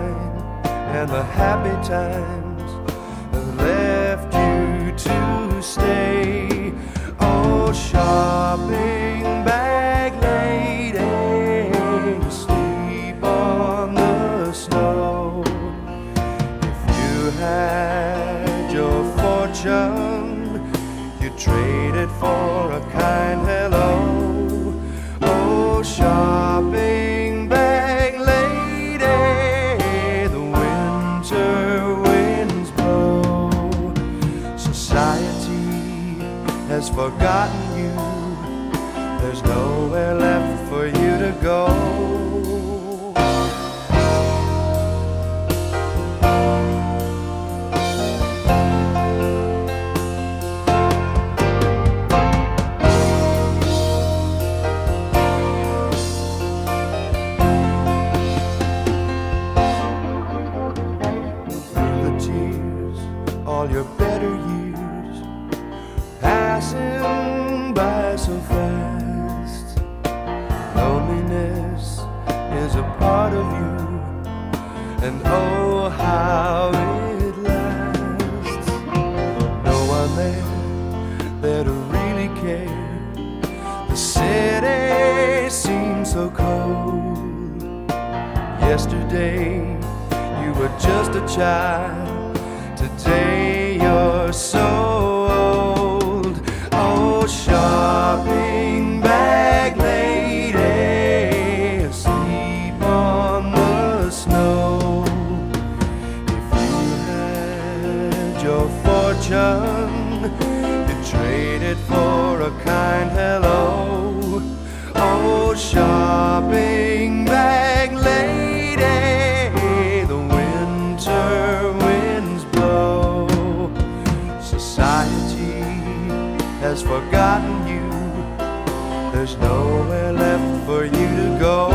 sunshine and the happy times have left you to stay. Oh, shopping bag lady, sleep on the snow. If you had your fortune, you'd trade it for a kind hello. Oh, shopping bag lady, the winter winds blow. Society has forgotten you. There's nowhere left for you to go. All your better years passing by so fast. Loneliness is a part of you, and oh, how it lasts. No one there to really care. The city seems so cold. Yesterday you were just a child. Today you're so old. Oh, shopping bag lady, asleep on the snow. If you had your fortune, you'd trade it for a kind hello. Oh, shopping bag lady, the winter winds blow. Society has forgotten you. There's nowhere left for you to go.